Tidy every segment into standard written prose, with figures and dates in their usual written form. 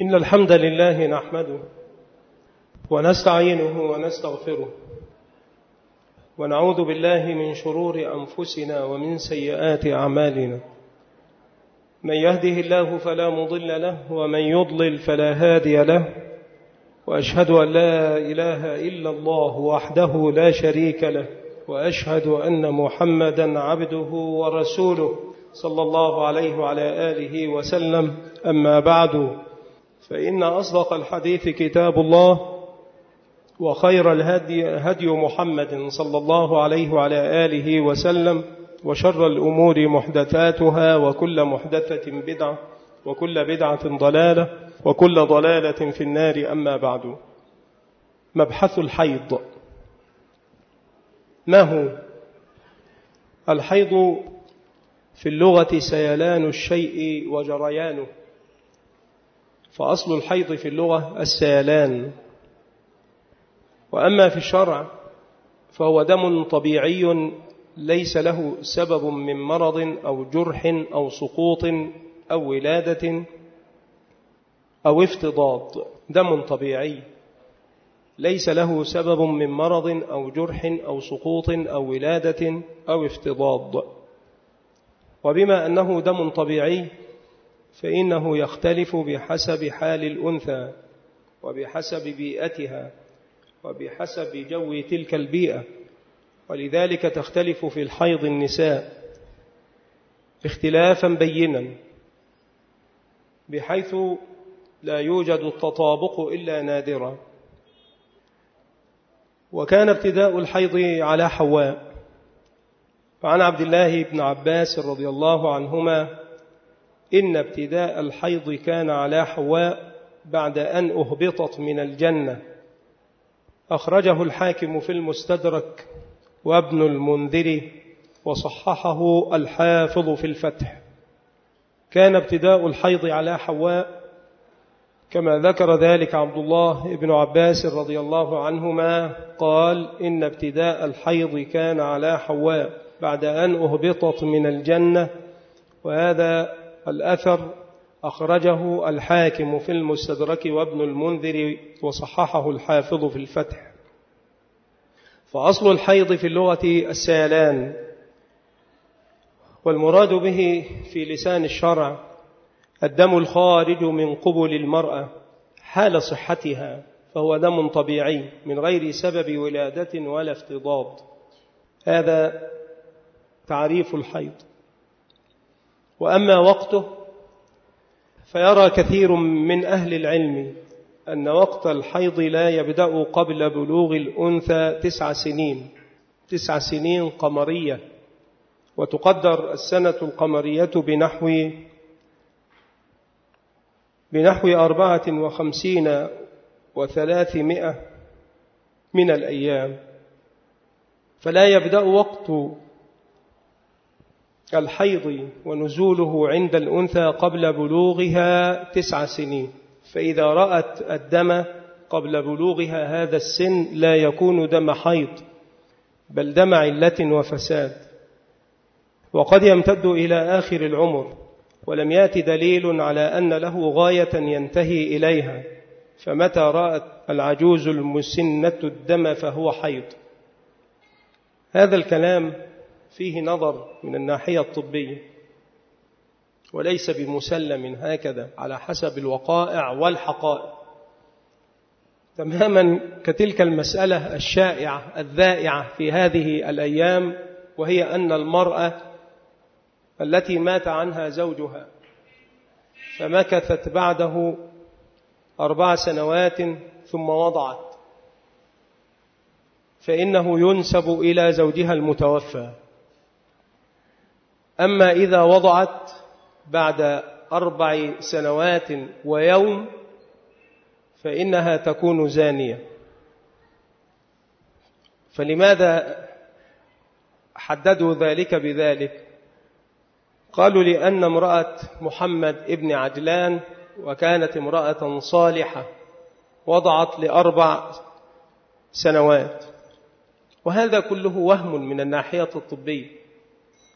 إن الحمد لله نحمده ونستعينه ونستغفره ونعوذ بالله من شرور أنفسنا ومن سيئات أعمالنا. من يهده الله فلا مضل له ومن يضلل فلا هادي له، وأشهد أن لا إله إلا الله وحده لا شريك له، وأشهد أن محمدا عبده ورسوله صلى الله عليه وعلى آله وسلم. أما بعد، فإن أصدق الحديث كتاب الله، وخير الهدي هدي محمد صلى الله عليه وعلى آله وسلم، وشر الأمور محدثاتها، وكل محدثة بدعة، وكل بدعة ضلالة، وكل ضلالة في النار. أما بعد، مبحث الحيض. ما هو الحيض؟ في اللغة سيلان الشيء وجريانه، فأصل الحيض في اللغة السيلان، وأما في الشرع فهو دم طبيعي ليس له سبب من مرض أو جرح أو سقوط أو ولادة أو افتضاض. دم طبيعي ليس له سبب من مرض أو جرح أو سقوط أو ولادة أو افتضاض. وبما أنه دم طبيعي فإنه يختلف بحسب حال الأنثى، وبحسب بيئتها، وبحسب جو تلك البيئة، ولذلك تختلف في الحيض النساء اختلافا بينا، بحيث لا يوجد التطابق إلا نادرا. وكان ابتداء الحيض على حواء، فعن عبد الله بن عباس رضي الله عنهما إن ابتداء الحيض كان على حواء بعد أن أهبطت من الجنة. أخرجه الحاكم في المستدرك وابن المنذر، وصححه الحافظ في الفتح. كان ابتداء الحيض على حواء كما ذكر ذلك عبد الله بن عباس رضي الله عنهما، قال إن ابتداء الحيض كان على حواء بعد أن أهبطت من الجنة. وهذا الأثر أخرجه الحاكم في المستدرك وابن المنذر، وصححه الحافظ في الفتح. فأصل الحيض في اللغة السيلان، والمراد به في لسان الشرع الدم الخارج من قبل المرأة حال صحتها، فهو دم طبيعي من غير سبب ولادة ولا افتضاض. هذا تعريف الحيض. وأما وقته فيرى كثير من أهل العلم أن وقت الحيض لا يبدأ قبل بلوغ الأنثى 9 سنين قمرية، وتقدر السنة القمرية بنحو 54,300 من الأيام. فلا يبدأ وقت الحيض ونزوله عند الأنثى قبل بلوغها 9 سنين. فإذا رأت الدم قبل بلوغها هذا السن لا يكون دم حيض، بل دم علة وفساد، وقد يمتد إلى آخر العمر، ولم يأت دليل على أن له غاية ينتهي إليها. فمتى رأت العجوز المسنة الدم فهو حيض. هذا الكلام فيه نظر من الناحية الطبية، وليس بمسلم هكذا على حسب الوقائع والحقائق، تماما كتلك المسألة الشائعة الذائعة في هذه الأيام، وهي أن المرأة التي مات عنها زوجها فمكثت بعده 4 سنوات ثم وضعت، فإنه ينسب إلى زوجها المتوفى. أما إذا وضعت بعد 4 سنوات ويوم فإنها تكون زانية. فلماذا حددوا ذلك بذلك؟ قالوا لأن امرأة محمد ابن عجلان، وكانت امرأة صالحة، وضعت ل4 سنوات. وهذا كله وهم من الناحية الطبية،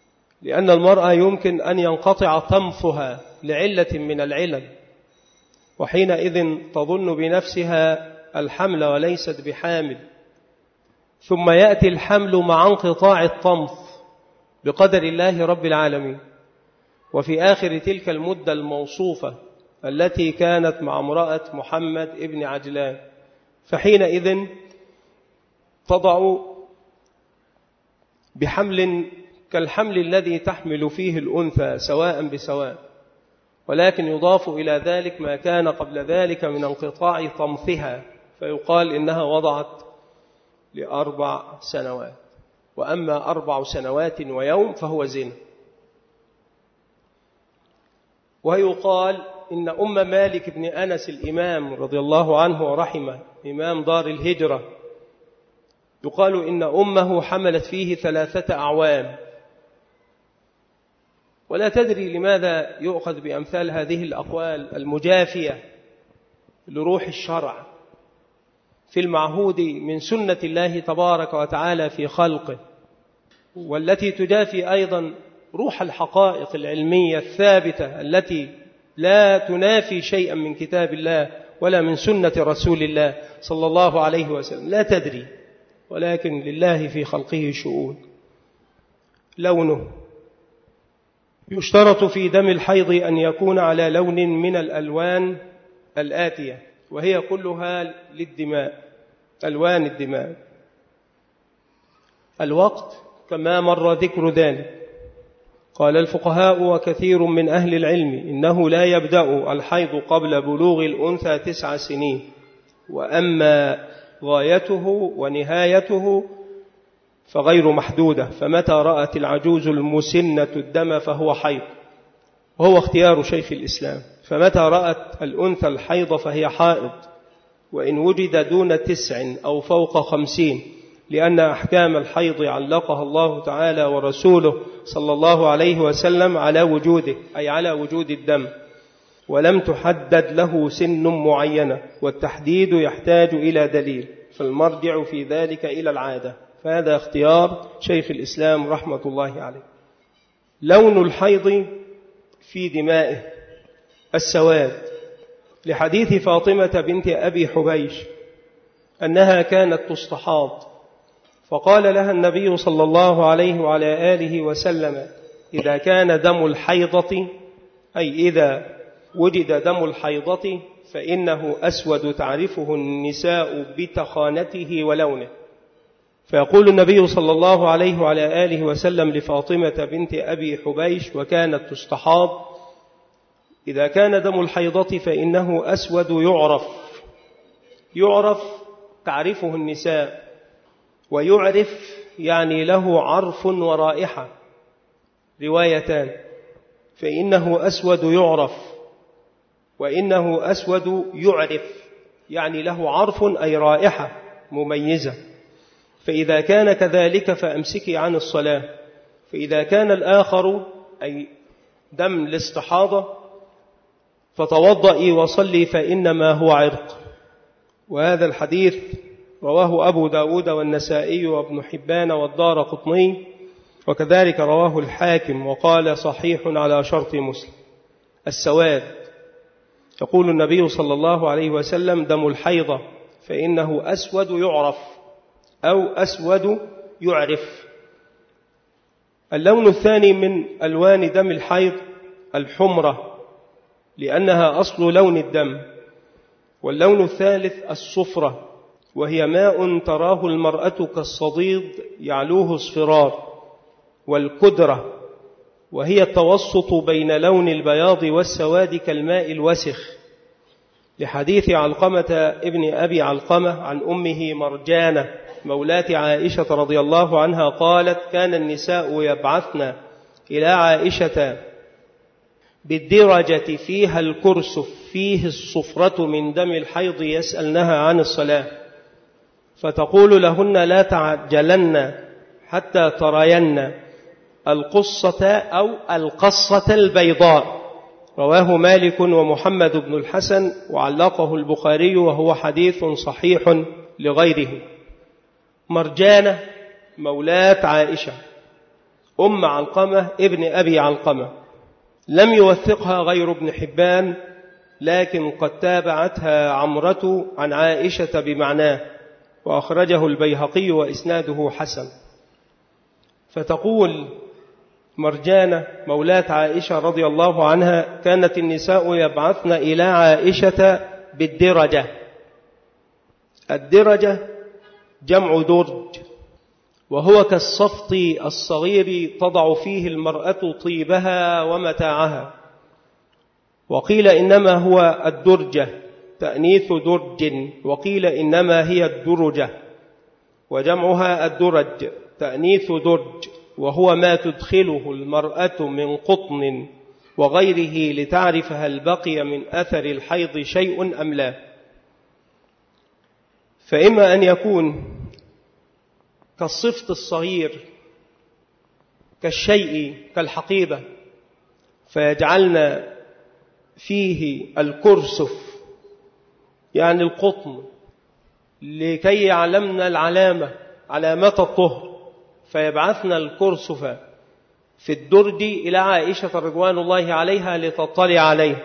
لأن المرأة يمكن أن ينقطع طمثها لعلة من العلل، وحينئذ تظن بنفسها الحمل وليست بحامل، ثم يأتي الحمل مع انقطاع الطمث بقدر الله رب العالمين، وفي آخر تلك المدة الموصوفة التي كانت مع امرأة محمد ابن عجلان، فحينئذ تضع بحمل كالحمل الذي تحمل فيه الأنثى سواء بسواء، ولكن يضاف إلى ذلك ما كان قبل ذلك من انقطاع طمثها، فيقال إنها وضعت ل4 سنوات، وأما 4 سنوات ويوم فهو زنا. ويقال إن أم مالك بن أنس الإمام رضي الله عنه ورحمه إمام دار الهجرة، يقال إن أمه حملت فيه 3 أعوام، ولا تدري لماذا يؤخذ بأمثال هذه الأقوال المجافية لروح الشرع في المعهود من سنة الله تبارك وتعالى في خلقه، والتي تجافي أيضا روح الحقائق العلمية الثابتة التي لا تنافي شيئا من كتاب الله ولا من سنة رسول الله صلى الله عليه وسلم. لا تدري، ولكن لله في خلقه شؤون. لونه: يشترط في دم الحيض أن يكون على لون من الألوان الآتية، وهي كلها للدماء، ألوان الدماء. الوقت كما مر ذكر ذلك. قال الفقهاء وكثير من أهل العلم إنه لا يبدأ الحيض قبل بلوغ الأنثى 9 سنين، وأما غايته ونهايته فغير محدودة، فمتى رأت العجوز المسنة الدم فهو حيض، وهو اختيار شيخ الإسلام. فمتى رأت الأنثى الحيض فهي حائض، وإن وجد دون 9 أو فوق 50، لأن أحكام الحيض علقها الله تعالى ورسوله صلى الله عليه وسلم على وجوده، أي على وجود الدم، ولم تحدد له سن معينة، والتحديد يحتاج إلى دليل، فالمرجع في ذلك إلى العادة. فهذا اختيار شيخ الإسلام رحمة الله عليه. لون الحيض في دمائه: السواد، لحديث فاطمة بنت أبي حبيش أنها كانت تستحاض، فقال لها النبي صلى الله عليه وعلى آله وسلم: إذا كان دم الحيضة، أي إذا وجد دم الحيضة، فإنه أسود تعرفه النساء بتخانته ولونه. فيقول النبي صلى الله عليه وعلى آله وسلم لفاطمة بنت أبي حبيش وكانت تستحاض: إذا كان دم الحيضة فإنه أسود يعرف تعرفه النساء، ويعرف يعني له عرف ورائحة، روايتان، فإنه أسود يعرف، وإنه أسود يعرف، يعني له عرف أي رائحة مميزة. فإذا كان كذلك فأمسكي عن الصلاة. فإذا كان الآخر أي دم الاستحاضة فتوضئي وصلي، فإنما هو عرق. وهذا الحديث رواه أبو داود والنسائي وابن حبان والدارقطني، وكذلك رواه الحاكم وقال صحيح على شرط مسلم. السواد: يقول النبي صلى الله عليه وسلم: دم الحيضة فإنه أسود يعرف أو أسود يعرف. اللون الثاني من ألوان دم الحيض الحمرة، لأنها أصل لون الدم. واللون الثالث الصفرة، وهي ماء تراه المرأة كالصديد يعلوه اصفرار. والكدرة، وهي التوسط بين لون البياض والسواد كالماء الوسخ، لحديث علقمة ابن أبي علقمة عن أمه مرجانة مولاة عائشة رضي الله عنها قالت: كان النساء يبعثن إلى عائشة بالدرجة فيها الكرسف فيه الصفرة من دم الحيض يسألنها عن الصلاة، فتقول لهن: لا تعجلن حتى ترين القصة أو القصة البيضاء. رواه مالك ومحمد بن الحسن، وعلقه البخاري، وهو حديث صحيح لغيره. مرجانة مولاة عائشة أم علقمة ابن أبي علقمة، لم يوثقها غير ابن حبان لكن قد تابعتها عمرة عن عائشة بمعناه، وأخرجه البيهقي وإسناده حسن. فتقول مرجانة مولاة عائشة رضي الله عنها: كانت النساء يبعثن إلى عائشة بالدرجة. الدرجة جمع درج، وهو كالصفط الصغير تضع فيه المرأة طيبها ومتاعها. وقيل إنما هو الدرجة تأنيث درج، وقيل إنما هي الدرجة وجمعها الدرج تأنيث درج، وهو ما تدخله المرأة من قطن وغيره لتعرف هل بقي من أثر الحيض شيء أم لا. فإما أن يكون كالصفت الصغير، كالشيء، كالحقيبة، فيجعلن فيه الكرسف يعني القطن لكي يعلمنا العلامة، علامات الطهر، فيبعثنا الكرسف في الدرج إلى عائشة رضوان الله عليها لتطلع عليه.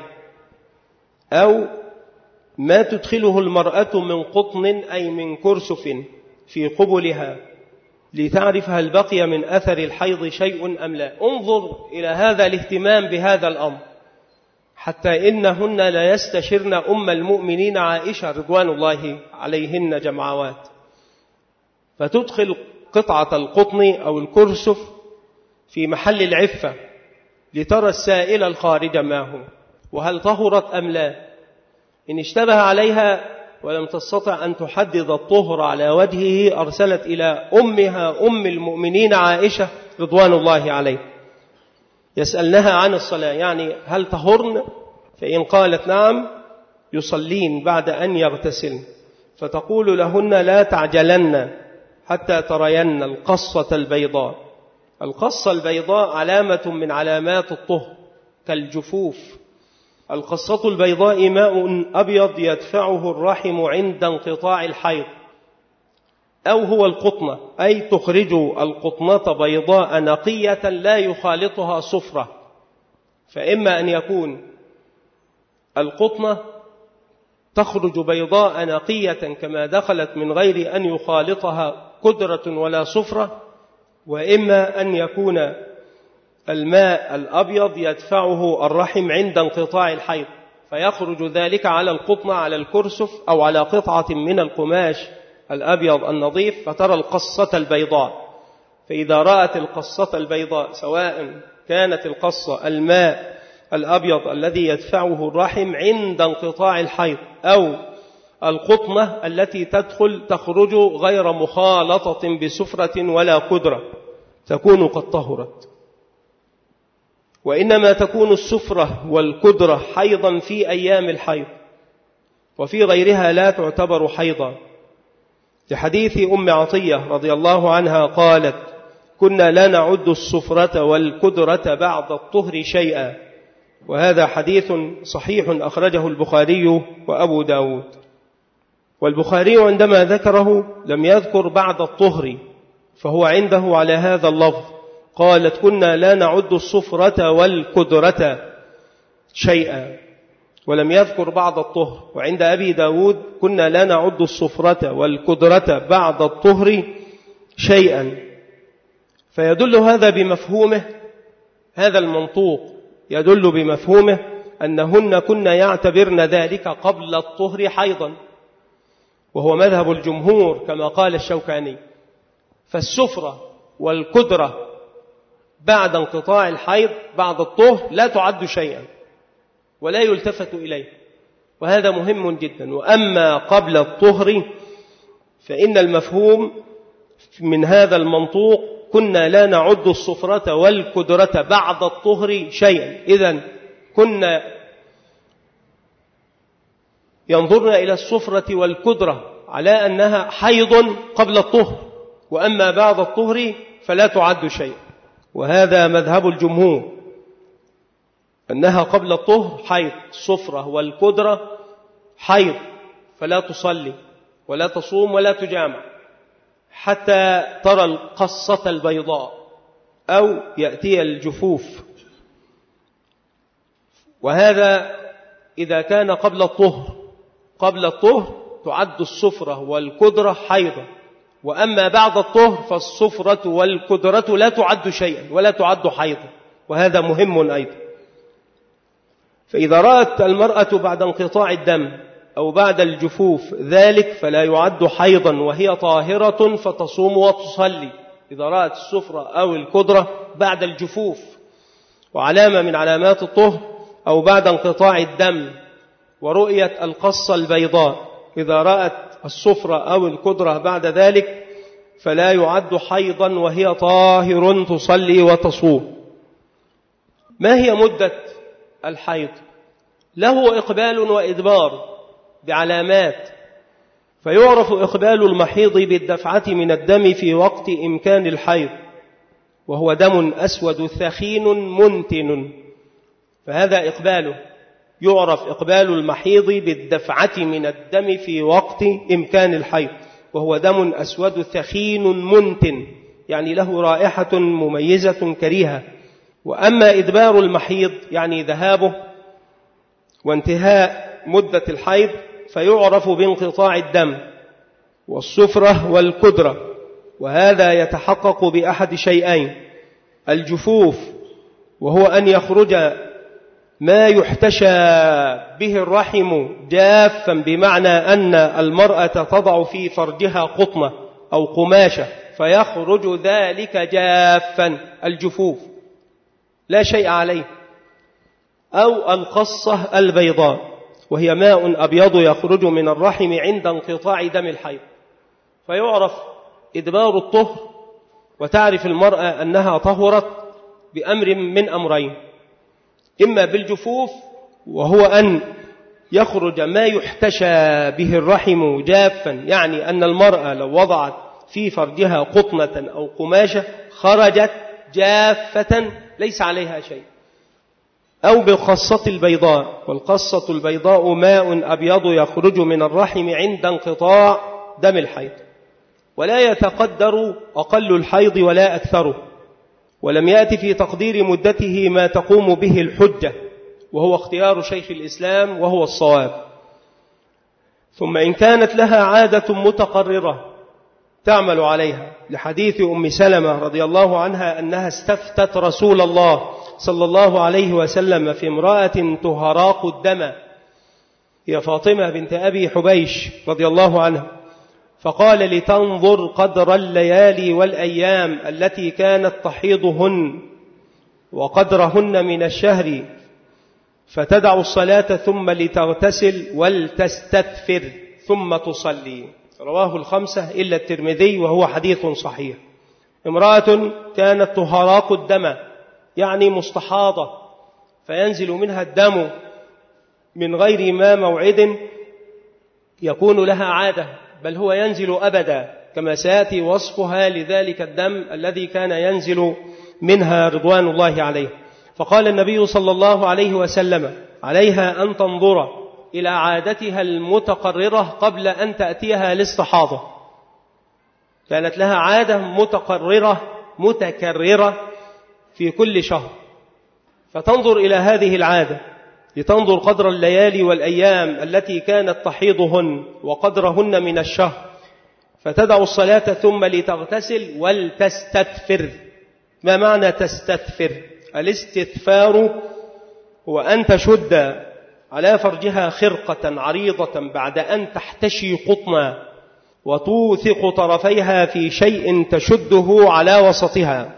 أو ما تدخله المرأة من قطن أي من كرسف في قبلها لتعرف هل بقي من أثر الحيض شيء أم لا. انظر إلى هذا الاهتمام بهذا الأمر، حتى إنهن لا يستشرن أم المؤمنين عائشة رضوان الله عليهن جمعوات، فتدخل قطعة القطن أو الكرسف في محل العفة لترى السائل الخارج ما هو وهل طهرت أم لا. إن اشتبه عليها ولم تستطع أن تحدد الطهر على وجهه، أرسلت إلى أمها أم المؤمنين عائشة رضوان الله عليه يسألنها عن الصلاة، يعني هل طهرن؟ فإن قالت نعم يصلين بعد أن يغتسلن، فتقول لهن لا تعجلن حتى ترين القصة البيضاء. القصة البيضاء علامة من علامات الطهر كالجفوف. القصة البيضاء ماء أبيض يدفعه الرحم عند انقطاع الحيض، أو هو القطنة، أي تخرج القطنة بيضاء نقية لا يخالطها صفرة. فإما أن يكون القطنة تخرج بيضاء نقية كما دخلت من غير أن يخالطها قدرة ولا صفرة، وإما أن يكون الماء الأبيض يدفعه الرحم عند انقطاع الحيض، فيخرج ذلك على القطنة، على الكرسف، أو على قطعة من القماش الأبيض النظيف، فترى القصة البيضاء. فإذا رأت القصة البيضاء، سواء كانت القصة الماء الأبيض الذي يدفعه الرحم عند انقطاع الحيض، أو القطنة التي تخرج غير مخالطة بسفرة ولا قدرة، تكون قد طهرت. وإنما تكون السفرة والقدرة حيضا في أيام الحيض، وفي غيرها لا تعتبر حيضا، لحديث أم عطية رضي الله عنها قالت: كنا لا نعد السفرة والقدرة بعد الطهر شيئا. وهذا حديث صحيح أخرجه البخاري وأبو داود. والبخاري عندما ذكره لم يذكر بعد الطهر، فهو عنده على هذا اللفظ، قالت: كنا لا نعد السفرة والقدرة شيئا، ولم يذكر بعد الطهر. وعند أبي داود: كنا لا نعد السفرة والقدرة بعد الطهر شيئا. فيدل هذا بمفهومه، هذا المنطوق يدل بمفهومه أنهن كن يعتبرن ذلك قبل الطهر حيضا، وهو مذهب الجمهور كما قال الشوكاني. فالسفرة والقدرة بعد انقطاع الحيض بعد الطهر لا تعد شيئا ولا يلتفت إليه، وهذا مهم جدا. وأما قبل الطهر فإن المفهوم من هذا المنطوق: كنا لا نعد السفرة والقدرة بعد الطهر شيئا، إذن كنا ينظرنا إلى السفرة والقدرة على أنها حيض قبل الطهر، وأما بعد الطهر فلا تعد شيئا. وهذا مذهب الجمهور، أنها قبل الطهر حيض، السفرة والقدرة حيض، فلا تصلي ولا تصوم ولا تجامع حتى ترى القصة البيضاء أو يأتي الجفوف. وهذا إذا كان قبل الطهر تعد الصفرة والكدرة حيضا، وأما بعد الطهر فالصفرة والكدرة لا تعد شيئا ولا تعد حيضا، وهذا مهم أيضا. فإذا رأت المرأة بعد انقطاع الدم أو بعد الجفوف ذلك فلا يعد حيضا وهي طاهرة فتصوم وتصلي، إذا رأت الصفرة أو الكدرة بعد الجفوف وعلامة من علامات الطهر، أو بعد انقطاع الدم ورؤية القصة البيضاء، إذا رأت الصفرة أو الكدرة بعد ذلك فلا يعد حيضا وهي طاهر تصلي وتصوم. ما هي مدة الحيض؟ له إقبال وإدبار بعلامات، فيعرف إقبال المحيض بالدفعة من الدم في وقت إمكان الحيض، وهو دم أسود ثخين منتن، فهذا إقباله. يعرف إقبال المحيض بالدفعة من الدم في وقت إمكان الحيض، وهو دم أسود ثخين منتن، يعني له رائحة مميزة كريهة. وأما إدبار المحيض يعني ذهابه وانتهاء مدة الحيض فيعرف بانقطاع الدم والصفرة والكدرة، وهذا يتحقق بأحد شيئين: الجفوف، وهو أن يخرج ما يحتشى به الرحم جافا، بمعنى أن المرأة تضع في فرجها قطنة أو قماشة فيخرج ذلك جافا، الجفوف لا شيء عليه، أو القصة البيضاء، وهي ماء أبيض يخرج من الرحم عند انقطاع دم الحيض، فيعرف إدبار الطهر، وتعرف المرأة أنها طهرت بأمر من أمرين: إما بالجفوف، وهو أن يخرج ما يحتشى به الرحم جافا، يعني أن المرأة لو وضعت في فرجها قطنة أو قماشة خرجت جافة ليس عليها شيء، أو بالقصة البيضاء، والقصة البيضاء ماء أبيض يخرج من الرحم عند انقطاع دم الحيض، ولا يتقدر أقل الحيض ولا أكثره، ولم يأتي في تقدير مدته ما تقوم به الحجة، وهو اختيار شيخ الإسلام وهو الصواب. ثم إن كانت لها عادة متقررة تعمل عليها، لحديث أم سلمة رضي الله عنها أنها استفتت رسول الله صلى الله عليه وسلم في امرأة تهراق الدم، هي فاطمة بنت أبي حبيش رضي الله عنها، فقال: لتنظر قدر الليالي والأيام التي كانت تحيضهن وقدرهن من الشهر، فتدع الصلاة ثم لتغتسل ولتستثفر ثم تصلي. رواه الخمسة إلا الترمذي، وهو حديث صحيح. امرأة كانت تهراق الدم يعني مستحاضة، فينزل منها الدم من غير ما موعد يكون لها عادة، بل هو ينزل أبدا، كما سيأتي وصفها لذلك الدم الذي كان ينزل منها رضوان الله عليه. فقال النبي صلى الله عليه وسلم: عليها أن تنظر إلى عادتها المتقررة قبل أن تأتيها الاستحاضة. كانت لها عادة متقررة متكررة في كل شهر، فتنظر إلى هذه العادة، لتنظر قدر الليالي والأيام التي كانت تحيضهن وقدرهن من الشهر، فتدع الصلاة ثم لتغتسل ولتستثفر. ما معنى تستثفر؟ الاستثفار هو أن تشد على فرجها خرقة عريضة بعد أن تحتشي قطنا، وتوثق طرفيها في شيء تشده على وسطها،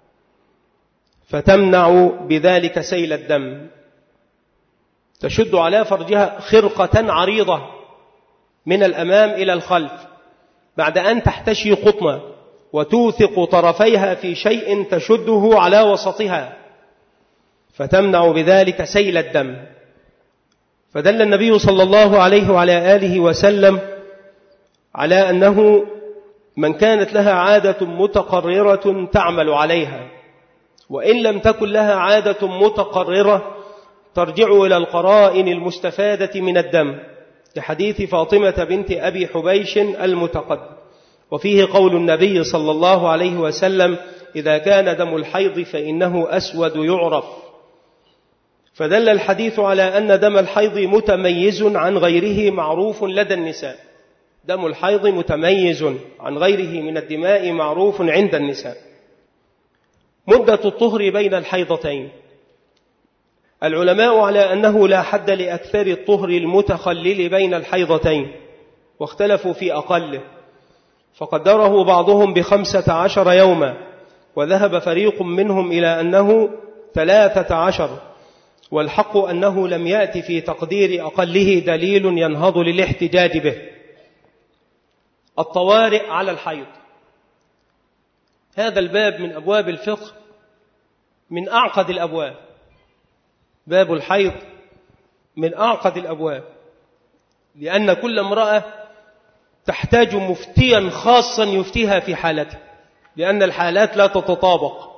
فتمنع بذلك سيل الدم. تشد على فرجها خرقة عريضة من الأمام إلى الخلف بعد أن تحتشي قطنا، وتوثق طرفيها في شيء تشده على وسطها، فتمنع بذلك سيل الدم. فدل النبي صلى الله عليه وعلى آله وسلم على أنه من كانت لها عادة متقررة تعمل عليها، وإن لم تكن لها عادة متقررة ترجع إلى القرائن المستفادة من الدم، لحديث فاطمة بنت أبي حبيش المتقدم، وفيه قول النبي صلى الله عليه وسلم: إذا كان دم الحيض فإنه أسود يعرف. فدل الحديث على أن دم الحيض متميز عن غيره معروف لدى النساء. دم الحيض متميز عن غيره من الدماء معروف عند النساء. مدة الطهر بين الحيضتين، العلماء على أنه لا حد لأكثر الطهر المتخلل بين الحيضتين، واختلفوا في أقله، فقدره بعضهم ب15 يوما، وذهب فريق منهم إلى أنه 13، والحق أنه لم يأتي في تقدير أقله دليل ينهض للاحتجاج به. الطوارئ على الحيض، هذا الباب من أبواب الفقه من أعقد الأبواب. باب الحيض من أعقد الأبواب، لأن كل امرأة تحتاج مفتيا خاصا يفتيها في حالته، لأن الحالات لا تتطابق.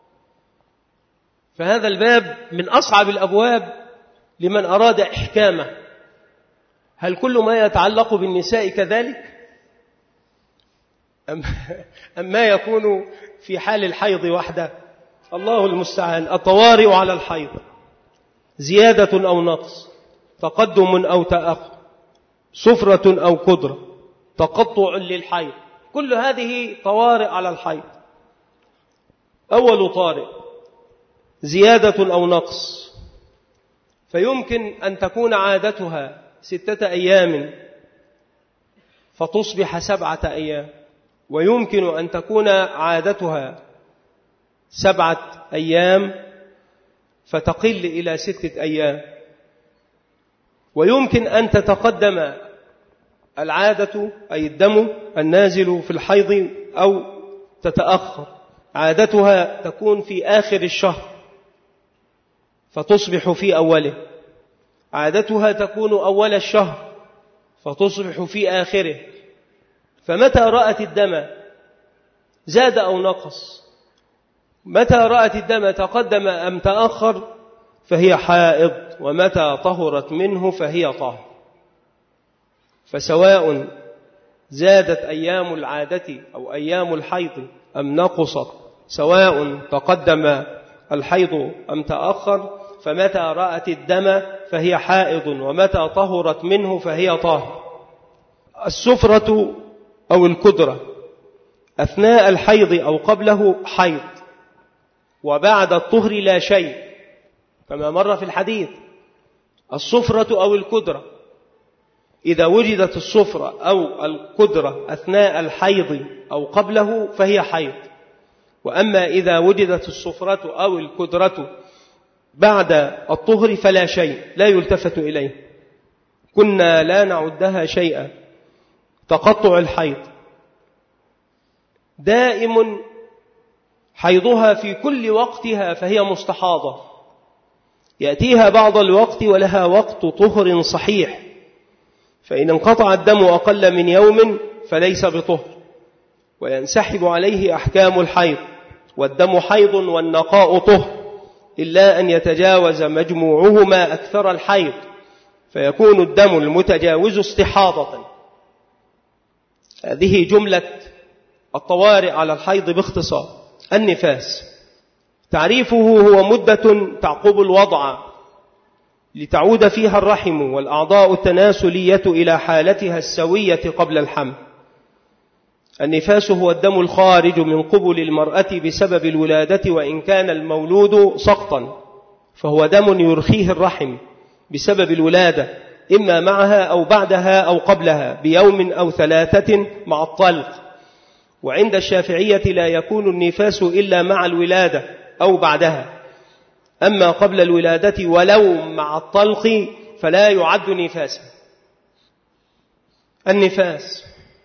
فهذا الباب من أصعب الأبواب لمن أراد إحكامه. هل كل ما يتعلق بالنساء كذلك؟ أم ما يكون في حال الحيض وحده؟ الله المستعان. الطوارئ على الحيض: زيادة أو نقص، تقدم أو تأخر، سفرة أو قدرة، تقطع للحيض، كل هذه طوارئ على الحيض. أول طارئ: زيادة أو نقص، فيمكن أن تكون عادتها 6 أيام فتصبح 7 أيام، ويمكن أن تكون عادتها 7 أيام فتقل إلى 6 أيام، ويمكن أن تتقدم العادة أي الدم النازل في الحيض أو تتأخر، عادتها تكون في آخر الشهر فتصبح في أوله، عادتها تكون أول الشهر فتصبح في آخره. فمتى رأت الدم زاد أو نقص، متى رأت الدم تقدم أم تأخر فهي حائض، ومتى طهرت منه فهي طاهر. فسواء زادت أيام العادة أو أيام الحيض أم نقصت، سواء تقدم الحيض أم تأخر، فمتى رأت الدم فهي حائض، ومتى طهرت منه فهي طاهر. السفرة أو الكدرة: أثناء الحيض أو قبله حيض، وبعد الطهر لا شيء، كما مر في الحديث. السفرة أو الكدرة: إذا وجدت السفرة أو الكدرة أثناء الحيض أو قبله فهي حيض، وأما إذا وجدت السفرة أو الكدرة بعد الطهر فلا شيء، لا يلتفت إليه، كنا لا نعدها شيئا. تقطع الحيض: دائم حيضها في كل وقتها فهي مستحاضة، يأتيها بعض الوقت ولها وقت طهر صحيح، فإن انقطع الدم أقل من يوم فليس بطهر، وينسحب عليه أحكام الحيض، والدم حيض والنقاء طهر، إلا أن يتجاوز مجموعهما أكثر الحيض فيكون الدم المتجاوز استحاضة. هذه جملة الطوارئ على الحيض باختصار. النفاس: تعريفه هو مدة تعقب الوضع لتعود فيها الرحم والأعضاء التناسلية إلى حالتها السوية قبل الحمل. النفاس هو الدم الخارج من قبل المرأة بسبب الولادة، وإن كان المولود سقطا فهو دم يرخيه الرحم بسبب الولادة، إما معها أو بعدها أو قبلها بيوم أو 3 مع الطلق. وعند الشافعية لا يكون النفاس إلا مع الولادة أو بعدها، أما قبل الولادة ولو مع الطلق فلا يعد نفاسا. النفاس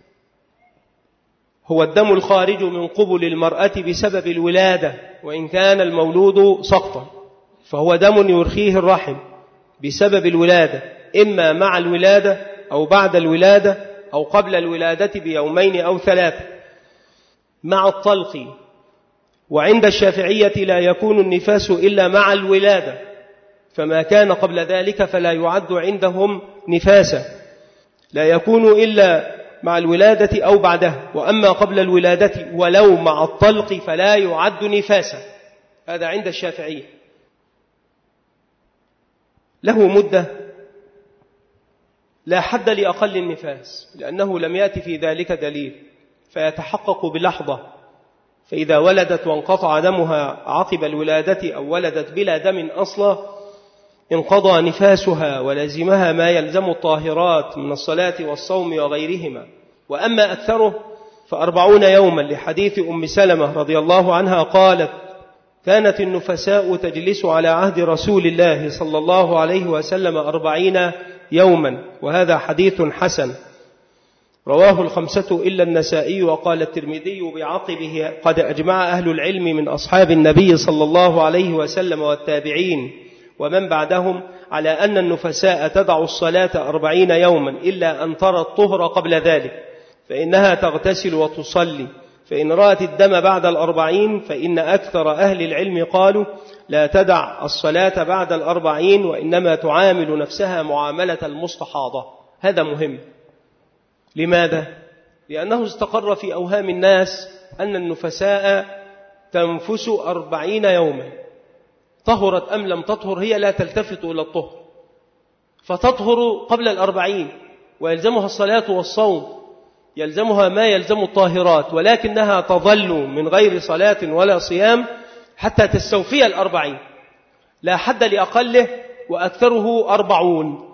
هو الدم الخارج من قبل المرأة بسبب الولادة، وإن كان المولود سقطا فهو دم يرخيه الرحم بسبب الولادة، إما مع الولادة أو بعد الولادة أو قبل الولادة بيومين أو 3 مع الطلق. وعند الشافعية لا يكون النفاس إلا مع الولادة، فما كان قبل ذلك فلا يعد عندهم نفاسا، لا يكون إلا مع الولادة أو بعدها، وأما قبل الولادة ولو مع الطلق فلا يعد نفاسا. هذا عند الشافعية. له مدة لا حد لأقل النفاس، لأنه لم يأتي في ذلك دليل، فيتحقق بلحظة. فإذا ولدت وانقطع دمها عقب الولادة أو ولدت بلا دم أصلا انقضى نفاسها ولزمها ما يلزم الطاهرات من الصلاة والصوم وغيرهما. وأما أكثره ف40 يوما، لحديث أم سلمة رضي الله عنها قالت: كانت النفساء تجلس على عهد رسول الله صلى الله عليه وسلم 40 يوما، وهذا حديث حسن رواه ال5 إلا النسائي. وقال الترمذي بعقبه: قد أجمع أهل العلم من أصحاب النبي صلى الله عليه وسلم والتابعين ومن بعدهم على أن النفساء تدع الصلاة 40 يوما إلا أن ترى الطهر قبل ذلك، فإنها تغتسل وتصلي. فإن رأت الدم بعد 40 فإن أكثر أهل العلم قالوا لا تدع الصلاة بعد 40، وإنما تعامل نفسها معاملة المستحاضة. هذا مهم. لماذا؟ لأنه استقر في أوهام الناس أن النفساء تنفس 40 يوما، طهرت أم لم تطهر هي لا تلتفت إلى الطهر، فتطهر قبل 40 ويلزمها الصلاة والصوم، يلزمها ما يلزم الطاهرات، ولكنها تظل من غير صلاة ولا صيام حتى تستوفي 40، لا حد لأقله، وأكثره 40،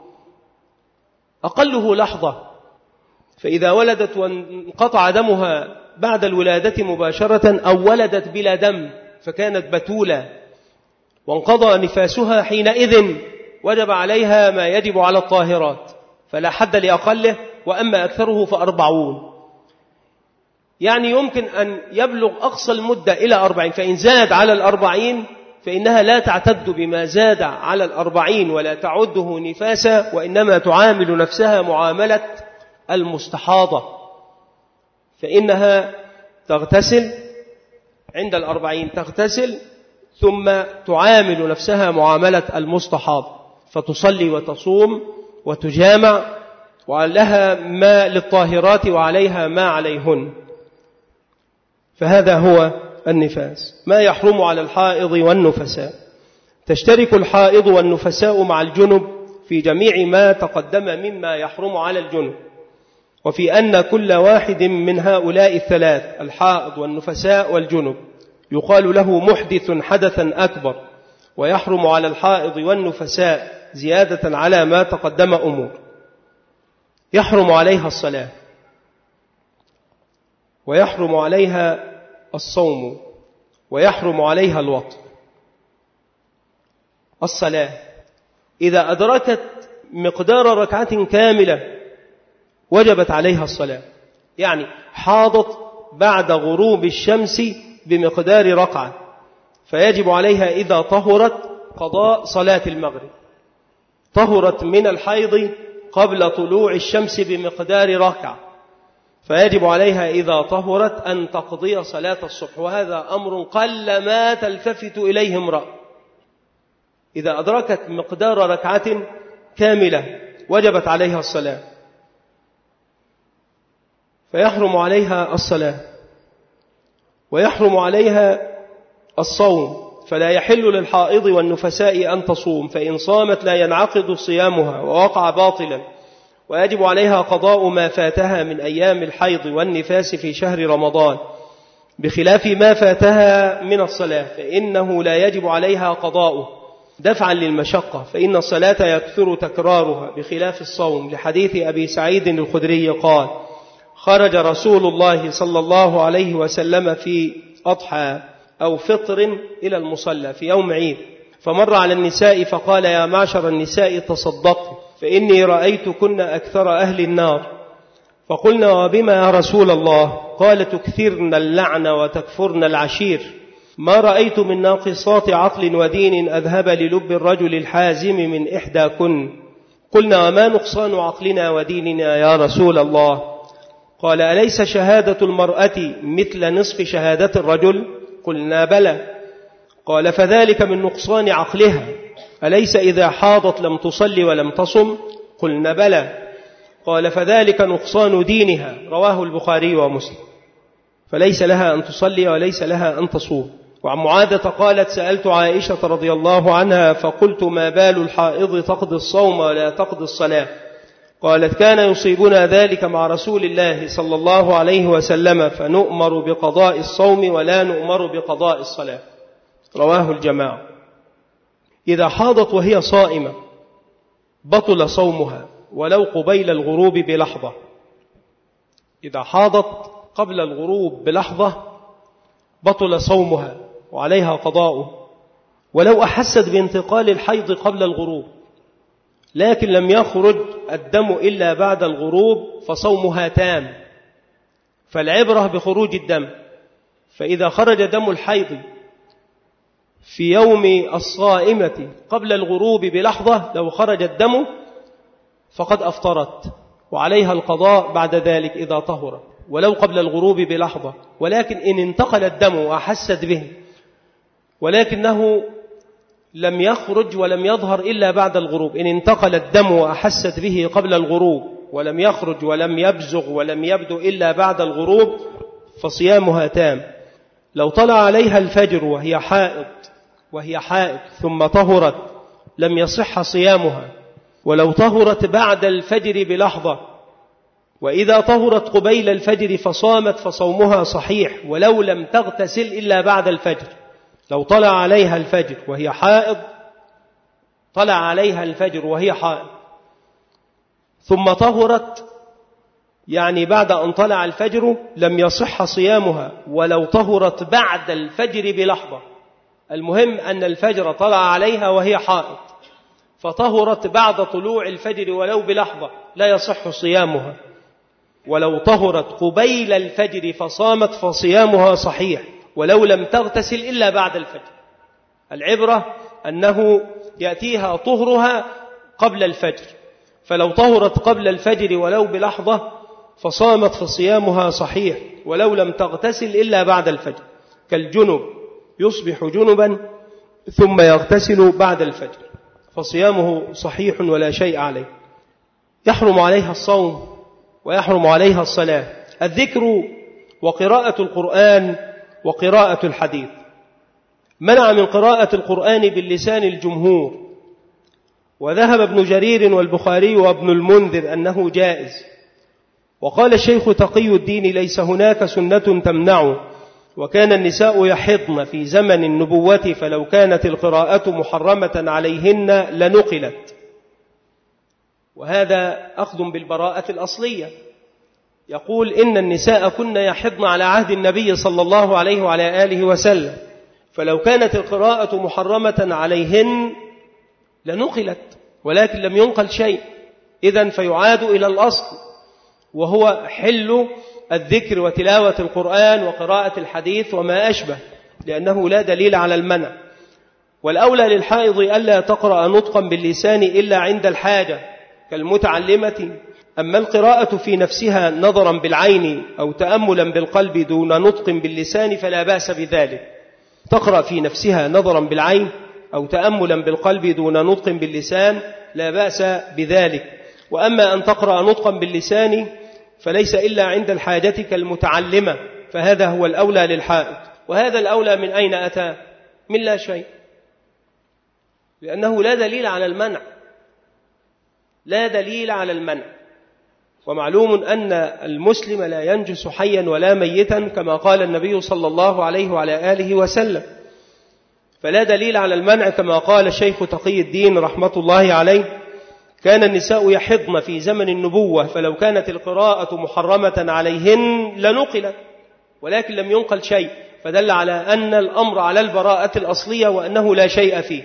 أقله لحظة. فإذا ولدت وانقطع دمها بعد الولادة مباشرة أو ولدت بلا دم فكانت بتولة وانقضى نفاسها، حينئذ وجب عليها ما يجب على الطاهرات، فلا حد لأقله. وأما أكثره ف40، يعني يمكن أن يبلغ أقصى المدة إلى 40، فإن زاد على 40 فإنها لا تعتد بما زاد على 40 ولا تعده نفاسا، وإنما تعامل نفسها معاملة المستحاضة، فإنها تغتسل عند 40، تغتسل ثم تعامل نفسها معاملة المستحاضة، فتصلي وتصوم وتجامع، ولها ما للطاهرات وعليها ما عليهن. فهذا هو النفاس. ما يحرم على الحائض والنفساء: تشترك الحائض والنفساء مع الجنب في جميع ما تقدم مما يحرم على الجنب، وفي أن كل واحد من هؤلاء الثلاث الحائض والنفساء والجنب يقال له محدث حدثا أكبر، ويحرم على الحائض والنفساء زيادة على ما تقدم أمور: يحرم عليها الصلاة، ويحرم عليها الصوم، ويحرم عليها الوطء. الصلاة إذا أدركت مقدار ركعة كاملة وجبت عليها الصلاة، يعني حاضت بعد غروب الشمس بمقدار ركعة، فيجب عليها إذا طهرت قضاء صلاة المغرب. طهرت من الحيض قبل طلوع الشمس بمقدار ركعة، فيجب عليها إذا طهرت أن تقضي صلاة الصبح، وهذا أمر قل ما تلتفت إليه امرأة. إذا أدركت مقدار ركعة كاملة وجبت عليها الصلاة، فيحرم عليها الصلاة، ويحرم عليها الصوم، فلا يحل للحائض والنفساء أن تصوم، فإن صامت لا ينعقد صيامها ووقع باطلا، ويجب عليها قضاء ما فاتها من أيام الحيض والنفاس في شهر رمضان، بخلاف ما فاتها من الصلاة فإنه لا يجب عليها قضاؤه دفعا للمشقة، فإن الصلاة يكثر تكرارها بخلاف الصوم، لحديث أبي سعيد الخدري قال: خرج رسول الله صلى الله عليه وسلم في أضحى أو فطر إلى المصلى في يوم عيد، فمر على النساء فقال: يا معشر النساء تصدقوا فإني رأيتكن أكثر أهل النار. فقلنا: وبما يا رسول الله؟ قال: تكثرن اللعن وتكفرن العشير، ما رأيت من ناقصات عقل ودين أذهب للب الرجل الحازم من إحداكن. قلنا: وما نقصان عقلنا وديننا يا رسول الله؟ قال: أليس شهادة المرأة مثل نصف شهادة الرجل؟ قلنا: بلى. قال: فذلك من نقصان عقلها. أليس إذا حاضت لم تصلي ولم تصم؟ قلنا: بلى. قال: فذلك نقصان دينها. رواه البخاري ومسلم. فليس لها أن تصلي وليس لها أن تصوم. وعن معاذة قالت سألت عائشة رضي الله عنها فقلت ما بال الحائض تقضي الصوم ولا تقضي الصلاة؟ قالت كان يصيبنا ذلك مع رسول الله صلى الله عليه وسلم فنؤمر بقضاء الصوم ولا نؤمر بقضاء الصلاة. رواه الجماعة. إذا حاضت وهي صائمة بطل صومها ولو قبيل الغروب بلحظة. إذا حاضت قبل الغروب بلحظة بطل صومها وعليها قضاؤه، ولو أحست بانتقال الحيض قبل الغروب لكن لم يخرج الدم إلا بعد الغروب فصومها تام. فالعبرة بخروج الدم، فإذا خرج دم الحيض في يوم الصائمة قبل الغروب بلحظة لو خرج الدم فقد أفطرت وعليها القضاء بعد ذلك إذا طهرت، ولو قبل الغروب بلحظة. ولكن إن انتقل الدم وأحست به ولكنه لم يخرج ولم يظهر إلا بعد الغروب، إن انتقل الدم وأحست به قبل الغروب ولم يخرج ولم يبزغ ولم يبدو إلا بعد الغروب فصيامها تام. لو طلع عليها الفجر وهي حائض ثم طهرت لم يصح صيامها، ولو طهرت بعد الفجر بلحظة وإذا طهرت قبيل الفجر فصامت فصومها صحيح ولو لم تغتسل إلا بعد الفجر. لو طلع عليها الفجر وهي حائض، طلع عليها الفجر وهي حائض ثم طهرت، يعني بعد أن طلع الفجر لم يصح صيامها ولو طهرت بعد الفجر بلحظة. المهم أن الفجر طلع عليها وهي حائض فطهرت بعد طلوع الفجر ولو بلحظة لا يصح صيامها. ولو طهرت قبيل الفجر فصامت فصيامها صحيح ولو لم تغتسل إلا بعد الفجر. العبرة أنه يأتيها طهرها قبل الفجر، فلو طهرت قبل الفجر ولو بلحظة فصامت فصيامها صحيح ولو لم تغتسل إلا بعد الفجر، كالجنب يصبح جنبا ثم يغتسل بعد الفجر فصيامه صحيح ولا شيء عليه. يحرم عليها الصوم ويحرم عليها الصلاة. الذكر وقراءة القرآن وقراءة الحديث. منع من قراءة القرآن باللسان الجمهور، وذهب ابن جرير والبخاري وابن المنذر أنه جائز. وقال الشيخ تقي الدين ليس هناك سنة تمنع، وكان النساء يحضن في زمن النبوة فلو كانت القراءة محرمة عليهن لنقلت. وهذا أخذ بالبراءة الأصلية. يقول إن النساء كن يحضن على عهد النبي صلى الله عليه وعلى آله وسلم، فلو كانت القراءة محرمة عليهن لنقلت، ولكن لم ينقل شيء، إذن فيعاد إلى الأصل وهو حل الذكر وتلاوة القرآن وقراءة الحديث وما أشبه، لأنه لا دليل على المنع. والأولى للحائض ألا تقرأ نطقا باللسان إلا عند الحاجة كالمتعلمة. أما القراءة في نفسها نظرا بالعين أو تأملا بالقلب دون نطق باللسان فلا بأس بذلك. تقرأ في نفسها نظرا بالعين أو تأملا بالقلب دون نطق باللسان لا بأس بذلك. وأما أن تقرأ نطقا باللسان فليس إلا عند الحاجة كالمتعلمة، فهذا هو الأولى للحائض. وهذا الأولى من أين أتى؟ من لا شيء، لأنه لا دليل على المنع، لا دليل على المنع. ومعلوم أن المسلم لا ينجس حيا ولا ميتا كما قال النبي صلى الله عليه وعلى آله وسلم، فلا دليل على المنع. كما قال الشيخ تقي الدين رحمة الله عليه كان النساء يحضن في زمن النبوة فلو كانت القراءة محرمة عليهن لنقلت، ولكن لم ينقل شيء، فدل على أن الأمر على البراءة الأصلية وأنه لا شيء فيه.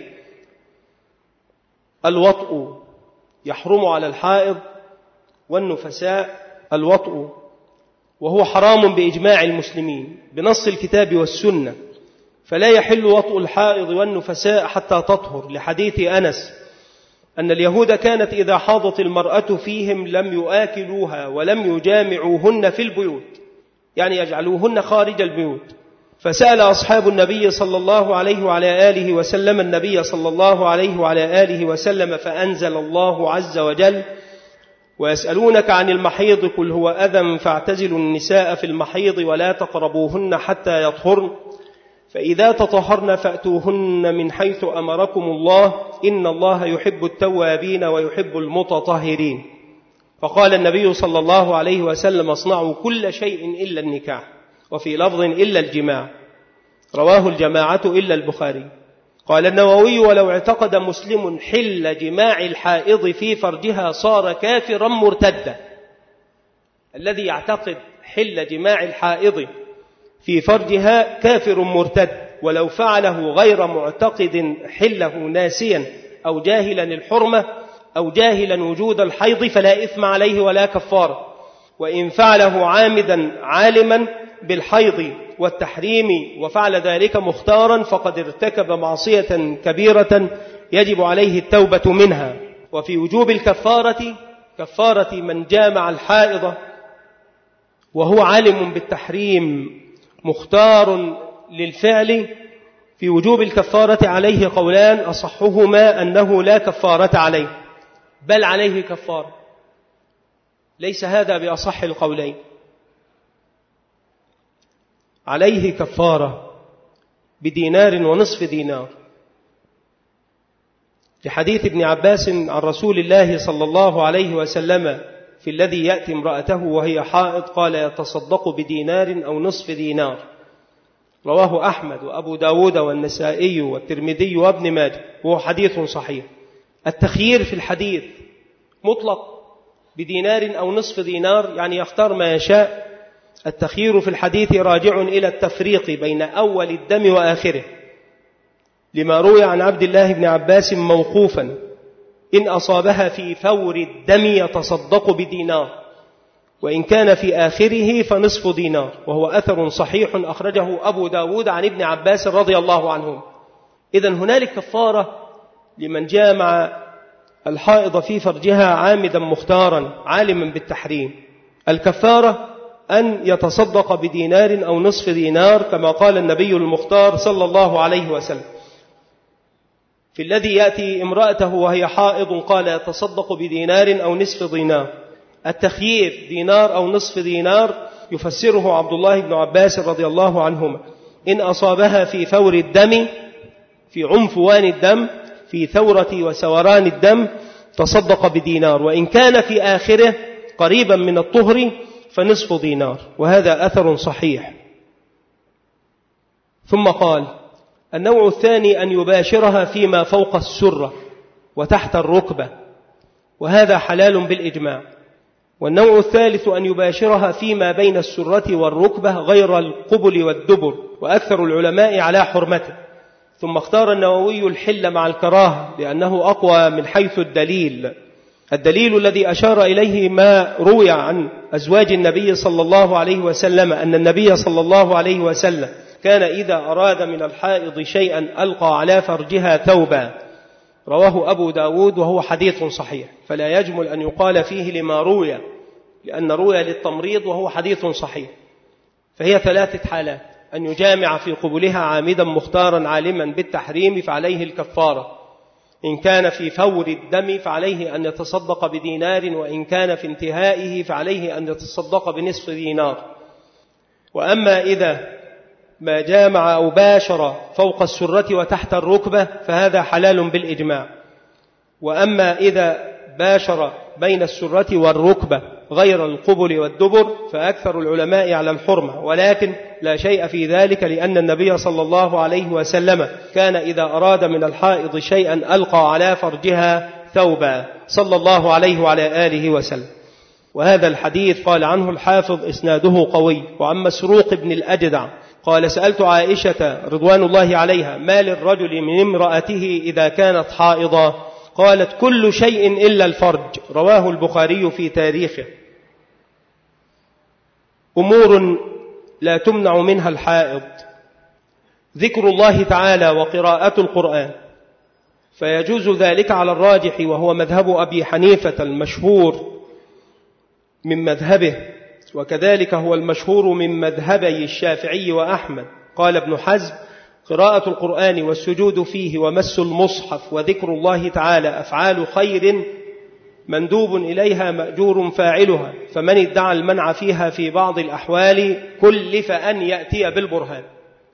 الوطء يحرم على الحائض والنفساء الوطء، وهو حرام بإجماع المسلمين بنص الكتاب والسنة، فلا يحل وطء الحائض والنفساء حتى تطهر، لحديث أنس أن اليهود كانت إذا حاضت المرأة فيهم لم يؤكلوها ولم يجامعوهن في البيوت، يعني يجعلوهن خارج البيوت. فسأل أصحاب النبي صلى الله عليه وعلى آله وسلم النبي صلى الله عليه وعلى آله وسلم فأنزل الله عز وجل ويسألونك عن المحيض قل هو أذى فاعتزلوا النساء في المحيض ولا تقربوهن حتى يطهرن، فإذا تطهرن فأتوهن من حيث أمركم الله إن الله يحب التوابين ويحب المتطهرين. فقال النبي صلى الله عليه وسلم اصنعوا كل شيء إلا النكاح، وفي لفظ إلا الجماع، رواه الجماعة إلا البخاري. قال النووي ولو اعتقد مسلم حل جماع الحائض في فرجها صار كافرا مرتدا. الذي يعتقد حل جماع الحائض في فرجها كافر مرتد، ولو فعله غير معتقد حله ناسيا أو جاهلا الحرمة أو جاهلا وجود الحيض فلا إثم عليه ولا كفارة، وإن فعله عامدا عالما بالحيض والتحريم وفعل ذلك مختارا فقد ارتكب معصية كبيرة يجب عليه التوبة منها. وفي وجوب الكفارة كفارة من جامع الحائض وهو عالم بالتحريم مختار للفعل، في وجوب الكفارة عليه قولان أصحهما أنه لا كفارة عليه بل عليه كفارة، ليس هذا بأصح القولين، عليه كفارة بدينار ونصف دينار، لحديث ابن عباس عن رسول الله صلى الله عليه وسلم في الذي يأتي امرأته وهي حائض قال يتصدق بدينار أو نصف دينار، رواه أحمد وأبو داود والنسائي والترمذي وابن ماجه وهو حديث صحيح. التخيير في الحديث مطلق بدينار أو نصف دينار، يعني يختار ما يشاء. التخيير في الحديث راجع إلى التفريق بين أول الدم وآخره، لما روي عن عبد الله بن عباس موقوفا إن أصابها في فور الدم يتصدق بدينار، وإن كان في آخره فنصف دينار، وهو أثر صحيح أخرجه أبو داود عن ابن عباس رضي الله عنه. إذن هنالك كفارة لمن جامع الحائض في فرجها عامدا مختارا عالما بالتحريم. الكفارة أن يتصدق بدينار أو نصف دينار كما قال النبي المختار صلى الله عليه وسلم في الذي يأتي امرأته وهي حائض قال يتصدق بدينار أو نصف دينار. التخيير دينار أو نصف دينار يفسره عبد الله بن عباس رضي الله عنهما إن أصابها في فور الدم، في عنفوان الدم، في ثورة وسوران الدم تصدق بدينار، وإن كان في آخره قريبا من الطهر فنصف دينار، وهذا أثر صحيح. ثم قال النوع الثاني أن يباشرها فيما فوق السرة وتحت الركبة، وهذا حلال بالإجماع. والنوع الثالث أن يباشرها فيما بين السرة والركبة غير القبل والدبر، وأكثر العلماء على حرمته. ثم اختار النووي الحل مع الكراهة لأنه أقوى من حيث الدليل الذي أشار إليه ما روي عن أزواج النبي صلى الله عليه وسلم أن النبي صلى الله عليه وسلم كان إذا أراد من الحائض شيئا ألقى على فرجها ثوبا، رواه أبو داود وهو حديث صحيح، فلا يجمل أن يقال فيه لما روي، لأن روي للتمريض وهو حديث صحيح. فهي ثلاثة حالات: أن يجامع في قبلها عامدا مختارا عالما بالتحريم فعليه الكفارة، إن كان في فور الدم فعليه أن يتصدق بدينار، وإن كان في انتهائه فعليه أن يتصدق بنصف دينار. وأما إذا ما جامع أو باشر فوق السرة وتحت الركبة فهذا حلال بالإجماع. وأما إذا باشر بين السرة والركبة غير القبل والدبر فأكثر العلماء على الحرمة، ولكن لا شيء في ذلك، لأن النبي صلى الله عليه وسلم كان إذا أراد من الحائض شيئا ألقى على فرجها ثوبا صلى الله عليه وعلى آله وسلم. وهذا الحديث قال عنه الحافظ إسناده قوي. وعن مسروق بن الأجدع قال سألت عائشة رضوان الله عليها ما للرجل من امرأته إذا كانت حائضة؟ قالت كل شيء إلا الفرج، رواه البخاري في تاريخه. أمور لا تمنع منها الحائض: ذكر الله تعالى وقراءة القرآن، فيجوز ذلك على الراجح وهو مذهب أبي حنيفة المشهور من مذهبه، وكذلك هو المشهور من مذهبي الشافعي وأحمد. قال ابن حزم قراءة القرآن والسجود فيه ومس المصحف وذكر الله تعالى أفعال خير مندوب إليها مأجور فاعلها، فمن ادعى المنع فيها في بعض الأحوال كلف أن يأتي بالبرهان.